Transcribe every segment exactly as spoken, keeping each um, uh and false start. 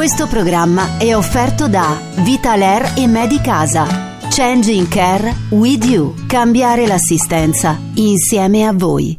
Questo programma è offerto da Vitalair e Medicasa. Changing Care with you. Cambiare l'assistenza insieme a voi.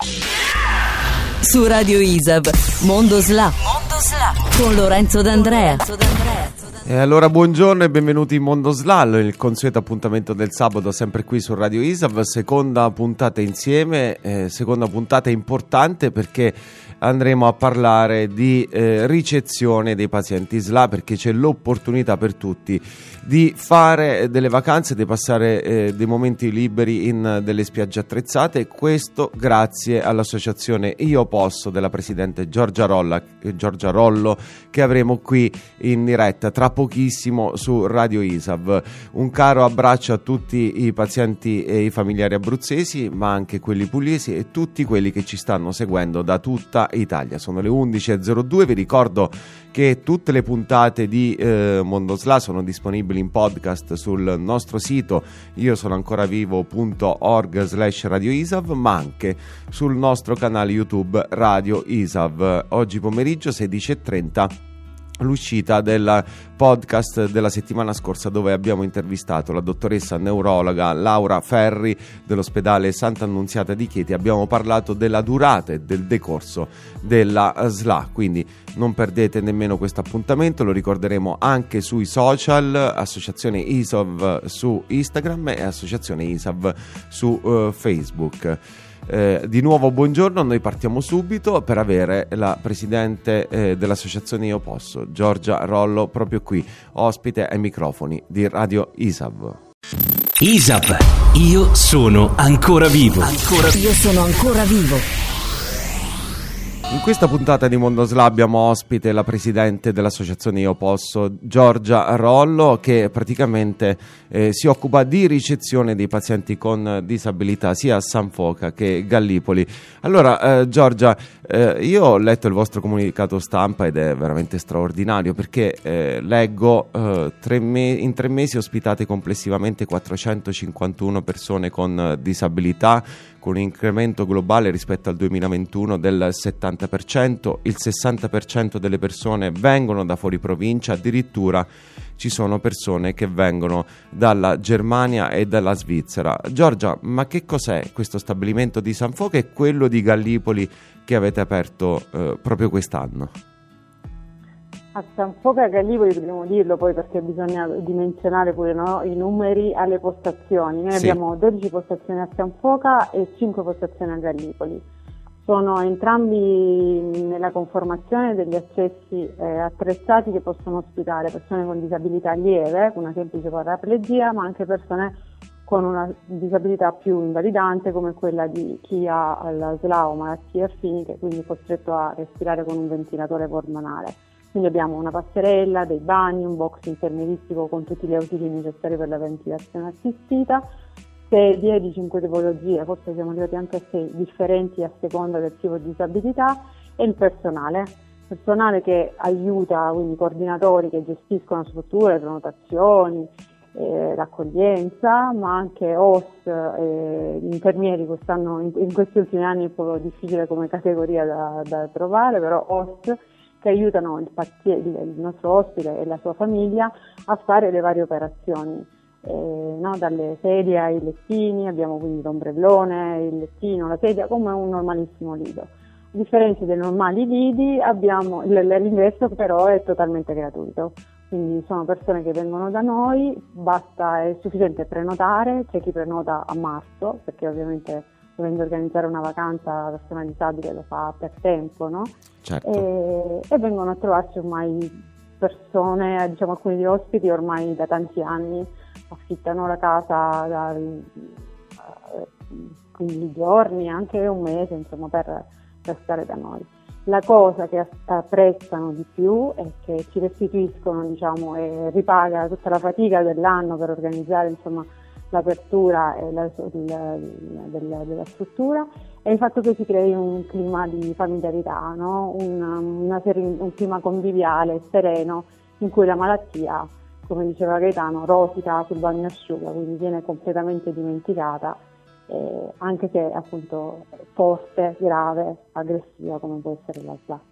Su Radio I S A V, Mondo S L A, Mondo S L A con Lorenzo D'Andrea. E allora buongiorno e benvenuti in Mondo S L A, il consueto appuntamento del sabato sempre qui su Radio I S A V, seconda puntata insieme, eh, seconda puntata importante perché andremo a parlare di eh, ricezione dei pazienti S L A, perché c'è l'opportunità per tutti di fare delle vacanze, di passare eh, dei momenti liberi in delle spiagge attrezzate, questo grazie all'associazione Io Posso della presidente Giorgia, Rolla, Giorgia Rollo, che avremo qui in diretta tra pochissimo su Radio I S A V. Un caro abbraccio a tutti i pazienti e i familiari abruzzesi, ma anche quelli pugliesi e tutti quelli che ci stanno seguendo da tutta Italia. Sono le undici e zero due, vi ricordo che tutte le puntate di eh, Mondo S L A sono disponibili in podcast sul nostro sito io sono ancora vivo punto org slash radio I S A V, ma anche sul nostro canale YouTube Radio I S A V. Oggi pomeriggio sedici e trenta l'uscita del podcast della settimana scorsa, dove abbiamo intervistato la dottoressa neurologa Laura Ferri dell'ospedale Santa Annunziata di Chieti. Abbiamo parlato della durata e del decorso della S L A, quindi non perdete nemmeno questo appuntamento. Lo ricorderemo anche sui social, Associazione I S A V su Instagram e Associazione I S A V su uh, Facebook. Eh, di nuovo buongiorno, noi partiamo subito per avere la presidente eh, dell'associazione Io Posso, Giorgia Rollo, proprio qui, ospite ai microfoni di Radio I S A V. I S A V, io sono ancora vivo. Ancora... Io sono ancora vivo. In questa puntata di Mondo S L A abbiamo ospite la presidente dell'associazione Io Posso, Giorgia Rollo, che praticamente eh, si occupa di ricezione dei pazienti con disabilità sia a San Foca che Gallipoli. Allora eh, Giorgia, eh, io ho letto il vostro comunicato stampa ed è veramente straordinario, perché eh, leggo eh, tre me- in tre mesi ospitate complessivamente quattrocentocinquantuno persone con disabilità, con un incremento globale rispetto al duemilaventuno del settanta per cento, il sessanta per cento delle persone vengono da fuori provincia, addirittura ci sono persone che vengono dalla Germania e dalla Svizzera. Giorgia, ma che cos'è questo stabilimento di San Foca e quello di Gallipoli che avete aperto eh, proprio quest'anno? A San Foca e Gallipoli dobbiamo dirlo poi, perché bisogna dimensionare pure, no, i numeri alle postazioni. Noi sì. Abbiamo dodici postazioni a San Foca e cinque postazioni a Gallipoli. Sono entrambi nella conformazione degli accessi eh, attrezzati che possono ospitare persone con disabilità lieve, una semplice paraplegia, ma anche persone con una disabilità più invalidante come quella di chi ha la S L A o malattie affini, che quindi è costretto a respirare con un ventilatore polmonare. Quindi abbiamo una passerella, dei bagni, un box infermieristico con tutti gli ausili necessari per la ventilazione assistita, sedie di cinque tipologie, forse siamo arrivati anche a sei, differenti a seconda del tipo di disabilità, e il personale. Personale che aiuta, quindi coordinatori che gestiscono strutture, prenotazioni, eh, l'accoglienza, ma anche O S, eh, infermieri che stanno in, in questi ultimi anni è un po' difficile come categoria da, da trovare, però O S che aiutano il, paziente, il nostro ospite e la sua famiglia a fare le varie operazioni, eh, no? Dalle sedie ai lettini, abbiamo quindi l'ombrellone, il lettino, la sedia come un normalissimo lido. A differenza dei normali lidi, abbiamo, l'ingresso però è totalmente gratuito, quindi sono persone che vengono da noi, basta, è sufficiente prenotare, c'è chi prenota a marzo, perché ovviamente dovendo organizzare una vacanza la persona disabile lo fa per tempo, no? Certo. E, e vengono a trovarci ormai persone, diciamo alcuni di ospiti ormai da tanti anni, affittano la casa da quindici giorni, anche un mese, insomma, per, per stare da noi. La cosa che apprezzano di più è che ci restituiscono, diciamo, e ripaga tutta la fatica dell'anno per organizzare, insomma, l'apertura e la, la, della, della struttura, e il fatto che si crei un clima di familiarità, no? una, una seri- un clima conviviale, sereno, in cui la malattia, come diceva Gaetano, rosica sul bagnasciuga, quindi viene completamente dimenticata, eh, anche se appunto forte, grave, aggressiva come può essere la S L A.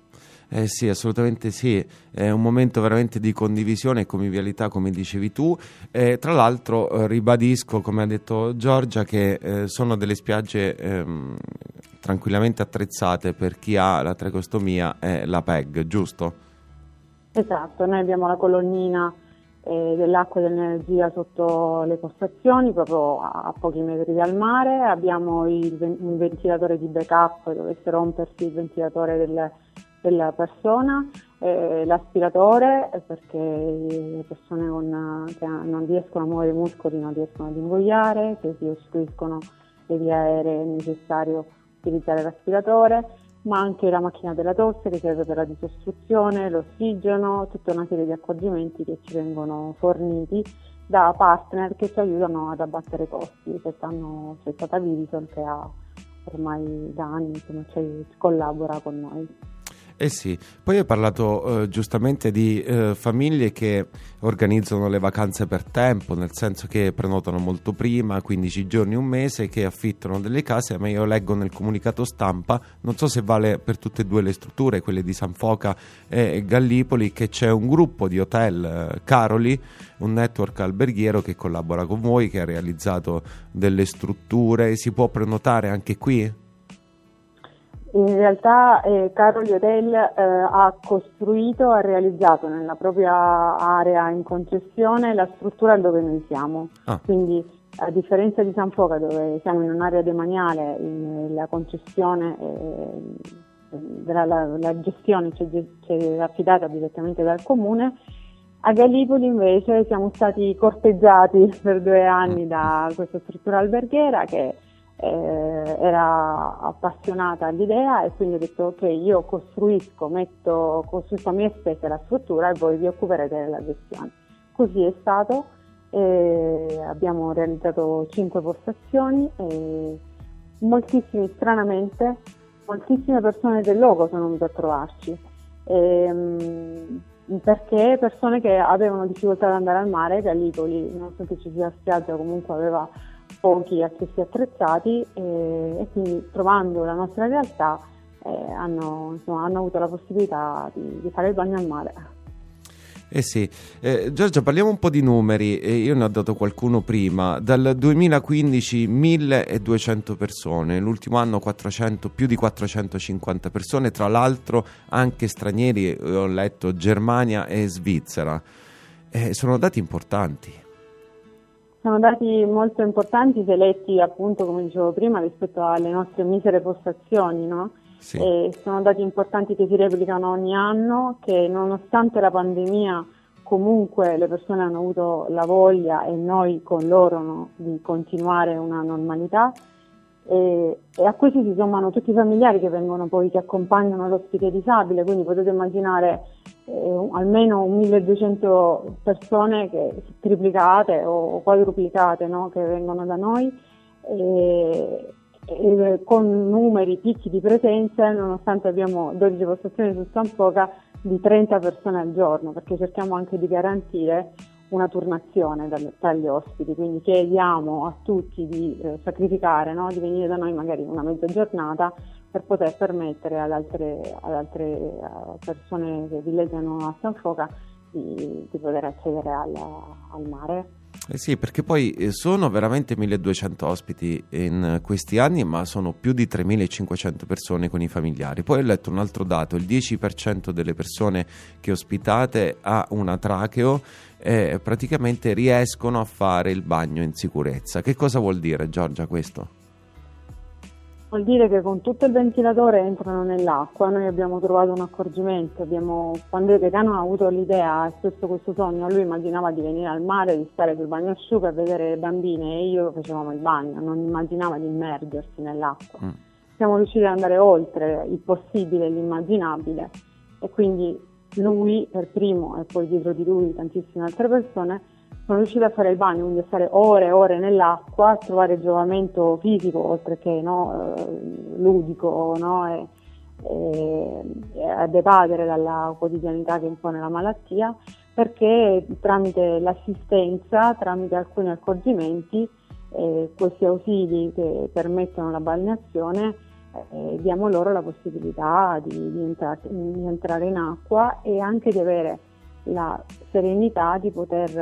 Eh sì, assolutamente sì, è un momento veramente di condivisione e convivialità, come dicevi tu. Eh, tra l'altro eh, ribadisco, come ha detto Giorgia, che eh, sono delle spiagge ehm, tranquillamente attrezzate per chi ha la tracostomia e la P E G, giusto? Esatto, noi abbiamo la colonnina eh, dell'acqua e dell'energia sotto le postazioni, proprio a, a pochi metri dal mare. Abbiamo il, un ventilatore di backup, dovesse rompersi il ventilatore del, della persona, eh, l'aspiratore, perché le persone con, che non riescono a muovere i muscoli non riescono ad ingoiare, se si ostruiscono le vie aeree è necessario utilizzare l'aspiratore, ma anche la macchina della tosse che serve per la disostruzione, l'ossigeno, tutta una serie di accorgimenti che ci vengono forniti da partner che ci aiutano ad abbattere i costi. Quest'anno c'è stata Vivisol che ha ormai da anni, insomma, ci collabora con noi. Eh sì, poi hai parlato eh, giustamente di eh, famiglie che organizzano le vacanze per tempo, nel senso che prenotano molto prima, quindici giorni, un mese, che affittano delle case, ma io leggo nel comunicato stampa, non so se vale per tutte e due le strutture, quelle di San Foca e Gallipoli, che c'è un gruppo di hotel eh, Caroli, un network alberghiero che collabora con voi, che ha realizzato delle strutture. Si può prenotare anche qui? In realtà eh, Caroli Hotel eh, ha costruito, ha realizzato nella propria area in concessione la struttura dove noi siamo, ah. Quindi a differenza di San Foca dove siamo in un'area demaniale, in, la concessione, eh, la, la, la gestione ci è affidata direttamente dal comune, a Gallipoli invece siamo stati corteggiati per due anni da questa struttura alberghiera che Eh, era appassionata all'idea e quindi ho detto ok, io costruisco, metto, costruisco a mie spese la struttura e voi vi occuperete della gestione. Così è stato, e abbiamo realizzato cinque postazioni e moltissimi, stranamente, moltissime persone del luogo sono venute a trovarci. E, perché persone che avevano difficoltà ad andare al mare, Gallipoli, nonostante ci sia spiaggia, comunque aveva pochi accessi attrezzati e, e quindi trovando la nostra realtà eh, hanno, insomma, hanno avuto la possibilità di, di fare il bagno al mare. Eh sì, eh, Giorgia, parliamo un po' di numeri, eh, io ne ho dato qualcuno prima. Dal duemilaquindici milleduecento persone, l'ultimo anno quattrocento, più di quattrocentocinquanta persone, tra l'altro anche stranieri, ho letto Germania e Svizzera. Eh, sono dati importanti. Sono dati molto importanti se letti appunto, come dicevo prima, rispetto alle nostre misere postazioni, no? Sì. E sono dati importanti che si replicano ogni anno, che nonostante la pandemia comunque le persone hanno avuto la voglia, e noi con loro, no, di continuare una normalità, e, e a questi si sommano tutti i familiari che vengono poi, che accompagnano l'ospite disabile, quindi potete immaginare eh, almeno un milleduecento persone che, triplicate o quadruplicate, no, che vengono da noi e, e con numeri picchi di presenze, nonostante abbiamo dodici postazioni su San Foca, di trenta persone al giorno, perché cerchiamo anche di garantire una turnazione tra gli ospiti, quindi chiediamo a tutti di eh, sacrificare, no? Di venire da noi magari una mezza giornata per poter permettere ad altre, ad altre uh, persone che villeggiano a San Foca di, di poter accedere al, al mare. Eh sì, perché poi sono veramente milleduecento ospiti in questi anni, ma sono più di tremilacinquecento persone con i familiari. Poi ho letto un altro dato: il dieci per cento delle persone che ospitate ha una tracheo e praticamente riescono a fare il bagno in sicurezza. Che cosa vuol dire, Giorgia, questo? Vuol dire che con tutto il ventilatore entrano nell'acqua. Noi abbiamo trovato un accorgimento, abbiamo, quando Gaetano ha avuto l'idea, ha espresso questo sogno, lui immaginava di venire al mare, di stare sul bagnasciuga e vedere le bambine e io facevamo il bagno, non immaginava di immergersi nell'acqua. Mm. Siamo riusciti ad andare oltre il possibile e l'immaginabile e quindi lui per primo e poi dietro di lui tantissime altre persone sono riusciti a fare il bagno, quindi a stare ore e ore nell'acqua, a trovare giovamento fisico oltre che, no, eh, ludico, no, e, e, e a evadere dalla quotidianità che impone la malattia, perché tramite l'assistenza, tramite alcuni accorgimenti, eh, questi ausili che permettono la balneazione eh, diamo loro la possibilità di, di, entrare, di entrare in acqua e anche di avere la serenità di poter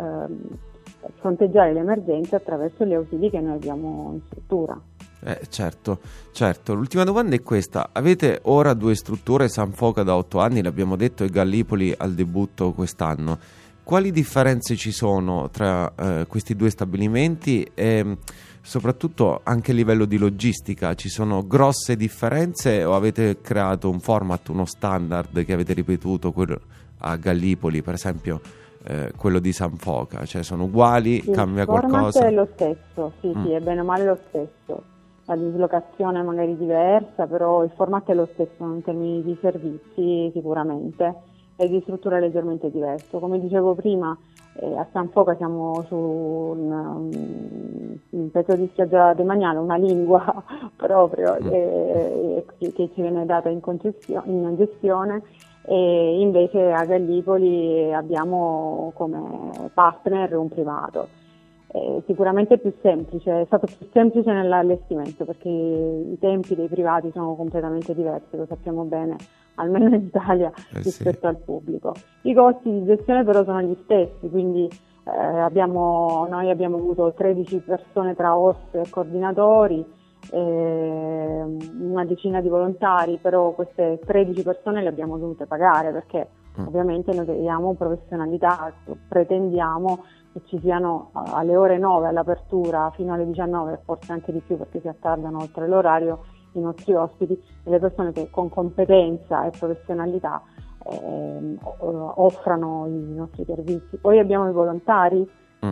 eh, fronteggiare le emergenze attraverso gli ausili che noi abbiamo in struttura. Eh, certo, certo. L'ultima domanda è questa: avete ora due strutture, San Foca da otto anni, l'abbiamo detto, e Gallipoli al debutto quest'anno. Quali differenze ci sono tra eh, questi due stabilimenti e soprattutto anche a livello di logistica? Ci sono grosse differenze o avete creato un format, uno standard che avete ripetuto quello a Gallipoli, per esempio eh, quello di San Foca? Cioè sono uguali, sì, cambia qualcosa? Il format è lo stesso, sì, mm. sì, è bene o male lo stesso. La dislocazione magari diversa, però il format è lo stesso in termini di servizi sicuramente, e di struttura leggermente diverso. Come dicevo prima, eh, a San Foca siamo su un, un, un pezzo di spiaggia demaniale, una lingua proprio eh, che, che ci viene data in, concessione, in gestione, e invece a Gallipoli abbiamo come partner un privato. Eh, sicuramente è più semplice, è stato più semplice nell'allestimento perché i tempi dei privati sono completamente diversi, lo sappiamo bene, almeno in Italia, eh rispetto sì. al pubblico. I costi di gestione però sono gli stessi, quindi eh, abbiamo, noi abbiamo avuto tredici persone tra host e coordinatori, eh, una decina di volontari, però queste tredici persone le abbiamo dovute pagare perché mm. ovviamente noi chiediamo professionalità, pretendiamo che ci siano alle ore nove all'apertura fino alle diciannove, forse anche di più perché si attardano oltre l'orario, i nostri ospiti, delle persone che con competenza e professionalità eh, offrano i nostri servizi. Poi abbiamo i volontari, mm.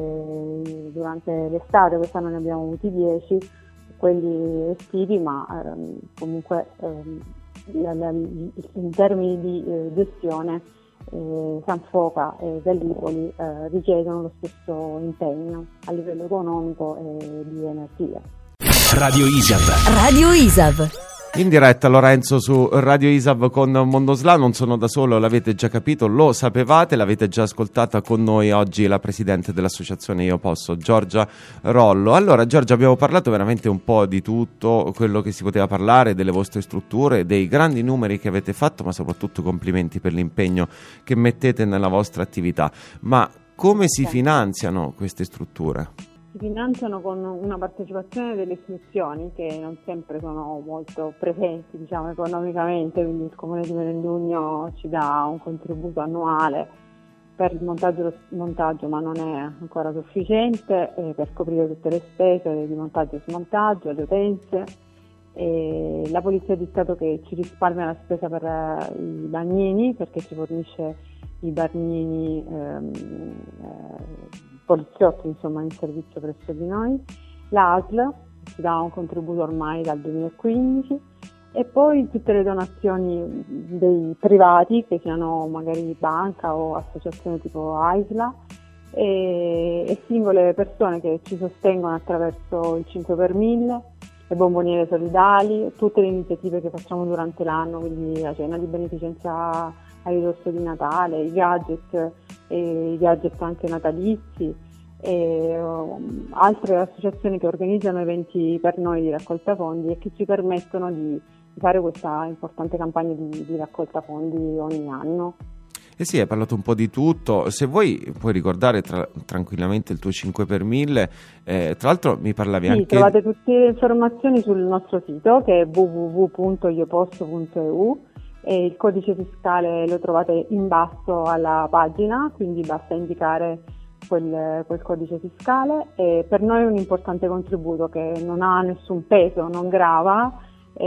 eh, durante l'estate, quest'anno ne abbiamo avuti dieci, quelli estivi, ma eh, comunque eh, la, la, in termini di eh, gestione eh, San Foca e Gallipoli eh, richiedono lo stesso impegno a livello economico e di energia. Radio I S A V. Radio I S A V. In diretta Lorenzo su Radio I S A V con Mondosla, non sono da solo, l'avete già capito, lo sapevate, l'avete già ascoltata con noi oggi la presidente dell'associazione Io Posso, Giorgia Rollo. Allora Giorgia, abbiamo parlato veramente un po' di tutto quello che si poteva parlare, delle vostre strutture, dei grandi numeri che avete fatto, ma soprattutto complimenti per l'impegno che mettete nella vostra attività. Ma come si finanziano queste strutture? Si finanziano con una partecipazione delle istituzioni che non sempre sono molto presenti, diciamo, economicamente, quindi il Comune di Melendugno ci dà un contributo annuale per il montaggio, lo montaggio ma non è ancora sufficiente eh, per coprire tutte le spese di montaggio e smontaggio, le utenze, e la Polizia di Stato che ci risparmia la spesa per eh, i bagnini perché ci fornisce i bagnini ehm, eh, poliziotti insomma in servizio presso di noi, l'A S L ci dà un contributo ormai dal duemilaquindici e poi tutte le donazioni dei privati che siano magari banca o associazioni tipo AISLA e, e singole persone che ci sostengono attraverso il cinque per mille, le bomboniere solidali, tutte le iniziative che facciamo durante l'anno, quindi la cena di beneficenza a ridosso di Natale, i gadget, e i gadget anche natalizi e um, altre associazioni che organizzano eventi per noi di raccolta fondi e che ci permettono di fare questa importante campagna di, di raccolta fondi ogni anno. Eh sì, hai parlato un po' di tutto, se vuoi puoi ricordare tra, tranquillamente il tuo cinque per mille, eh, tra l'altro mi parlavi sì, anche... Trovate tutte le informazioni sul nostro sito che è w w w punto io posso punto e u e il codice fiscale lo trovate in basso alla pagina, quindi basta indicare quel, quel codice fiscale e per noi è un importante contributo che non ha nessun peso, non grava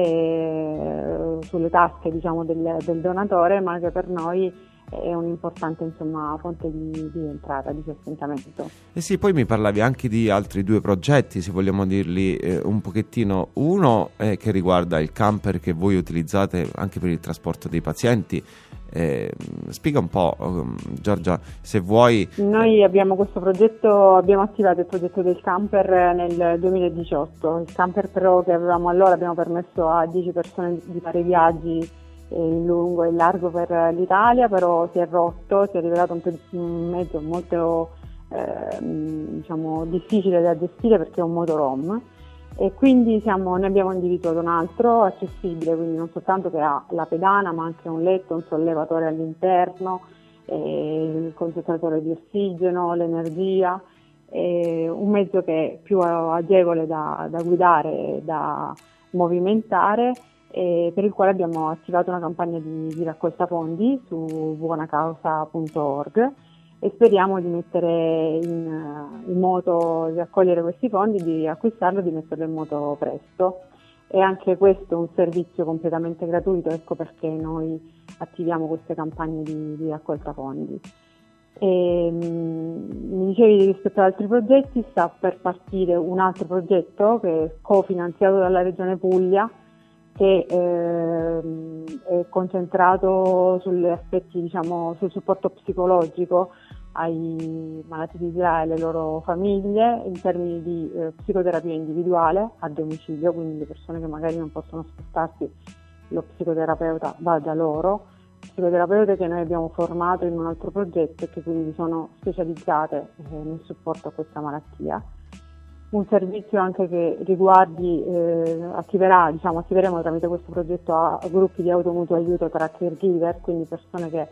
eh, sulle tasche diciamo del, del donatore, ma che per noi è un'importante insomma fonte di, di entrata, di sostentamento. Eh sì, poi mi parlavi anche di altri due progetti, se vogliamo dirli eh, un pochettino. Uno eh, che riguarda il camper che voi utilizzate anche per il trasporto dei pazienti. Eh, spiega un po', um, Giorgia, se vuoi. Noi abbiamo questo progetto, abbiamo attivato il progetto del camper nel duemiladiciotto. Il camper però che avevamo allora abbiamo permesso a dieci persone di fare viaggi in lungo e in largo per l'Italia, però si è rotto, si è rivelato un, pe- un mezzo molto eh, diciamo difficile da gestire perché è un motorhome e quindi siamo, ne abbiamo individuato un altro accessibile, quindi non soltanto che ha la pedana ma anche un letto, un sollevatore all'interno, eh, il concentratore di ossigeno, l'energia, eh, un mezzo che è più agevole da, da guidare e da movimentare, eh, per il quale abbiamo attivato una campagna di, di raccolta fondi su buonacausa punto org e speriamo di mettere in, in moto, di raccogliere questi fondi, di acquistarlo e di metterlo in moto presto. E anche questo è un servizio completamente gratuito, ecco perché noi attiviamo queste campagne di, di raccolta fondi. E, mh, mi dicevi rispetto ad altri progetti, sta per partire un altro progetto che è cofinanziato dalla Regione Puglia, che eh, è concentrato sugli aspetti, diciamo, sul supporto psicologico ai malati di S L A e alle loro famiglie in termini di eh, psicoterapia individuale a domicilio, quindi le persone che magari non possono spostarsi, lo psicoterapeuta va da loro, psicoterapeute che noi abbiamo formato in un altro progetto e che quindi sono specializzate eh, nel supporto a questa malattia. Un servizio anche che riguardi, eh, attiverà, diciamo, attiveremo tramite questo progetto a, a gruppi di automutuo aiuto tra caregiver, quindi persone che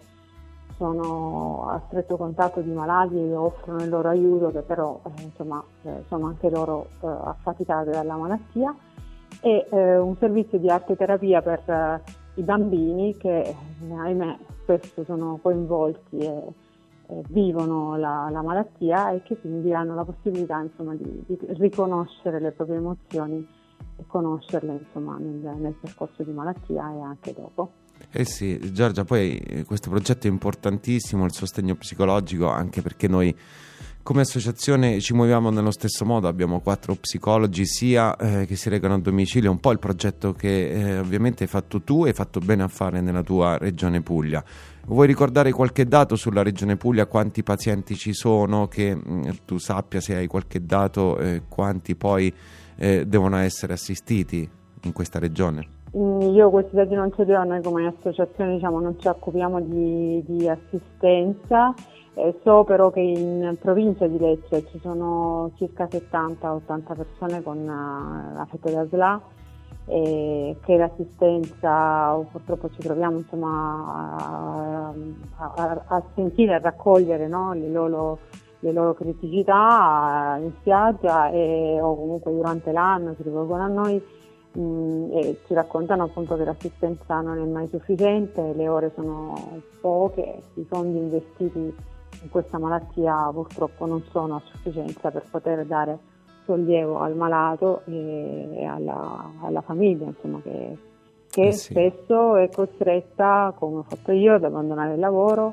sono a stretto contatto di malati e offrono il loro aiuto, che però eh, insomma, eh, sono anche loro eh, affaticate dalla malattia, e eh, un servizio di arte terapia per eh, i bambini che, eh, ahimè, spesso sono coinvolti e vivono la, la malattia e che quindi hanno la possibilità, insomma, di, di riconoscere le proprie emozioni e conoscerle, insomma, nel, nel percorso di malattia e anche dopo. Eh sì, Giorgia, poi questo progetto è importantissimo, il sostegno psicologico, anche perché noi come associazione ci muoviamo nello stesso modo, abbiamo quattro psicologi sia eh, che si recano a domicilio, un po' il progetto che eh, ovviamente hai fatto tu e hai fatto bene a fare nella tua regione Puglia. Vuoi ricordare qualche dato sulla regione Puglia, quanti pazienti ci sono, che mh, tu sappia, se hai qualche dato, eh, quanti poi eh, devono essere assistiti in questa regione? Io questi dati non ce li ho, noi come associazione, diciamo, non ci occupiamo di, di assistenza. Eh, so però che in provincia di Lecce ci sono circa settanta ottanta persone con uh, affette da S L A, e che l'assistenza, purtroppo ci troviamo, insomma, a, a, a sentire, a raccogliere, no, le loro, le loro criticità in spiaggia e, o comunque durante l'anno si rivolgono a noi mh, e ci raccontano appunto che l'assistenza non è mai sufficiente, le ore sono poche, i fondi investiti in questa malattia purtroppo non sono a sufficienza per poter dare sollievo al malato e alla, alla famiglia, insomma, che, che eh sì. spesso è costretta, come ho fatto io, ad abbandonare il lavoro,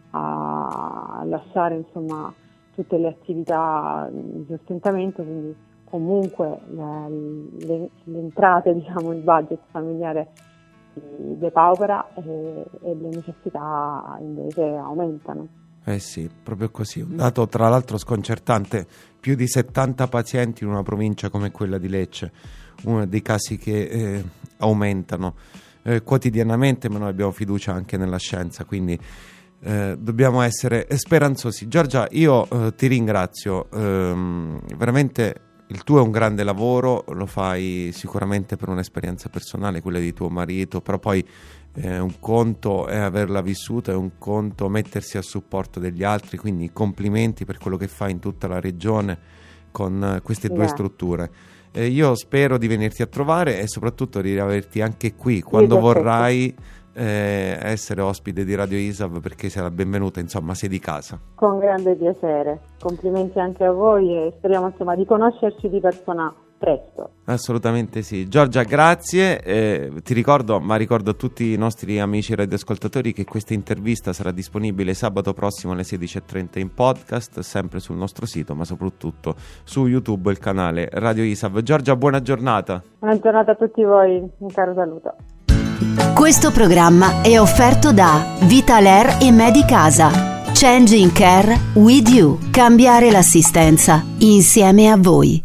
a lasciare, insomma, tutte le attività di sostentamento, quindi comunque le, le, le entrate, diciamo, il budget familiare depaupera e, e le necessità invece aumentano. Eh sì, proprio così. Un dato tra l'altro sconcertante, più di settanta pazienti in una provincia come quella di Lecce, uno dei casi che eh, aumentano eh, quotidianamente, ma noi abbiamo fiducia anche nella scienza, quindi eh, dobbiamo essere speranzosi. Giorgia, io eh, ti ringrazio, ehm, veramente il tuo è un grande lavoro, lo fai sicuramente per un'esperienza personale, quella di tuo marito, però poi Eh, un conto è averla vissuta, è un conto mettersi a supporto degli altri, quindi complimenti per quello che fai in tutta la regione con eh, queste due yeah. strutture. Eh, io spero di venirti a trovare e soprattutto di averti anche qui quando vorrai eh, essere ospite di Radio ISAV, perché sei la benvenuta, insomma, sei di casa. Con grande piacere, complimenti anche a voi e speriamo, insomma, di conoscerci di persona presto. Assolutamente sì. Giorgia, grazie, eh, ti ricordo, ma ricordo a tutti i nostri amici radioascoltatori che questa intervista sarà disponibile sabato prossimo alle sedici e trenta in podcast, sempre sul nostro sito, ma soprattutto su YouTube, il canale Radio ISAV. Giorgia, buona giornata. Buona giornata a tutti voi, un caro saluto. Questo programma è offerto da Vitalair e Medicasa. Changing Care with you. Cambiare l'assistenza insieme a voi.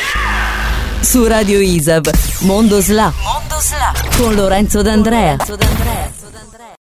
Su Radio ISAV, Mondo S L A, Mondo S L A con Lorenzo D'Andrea.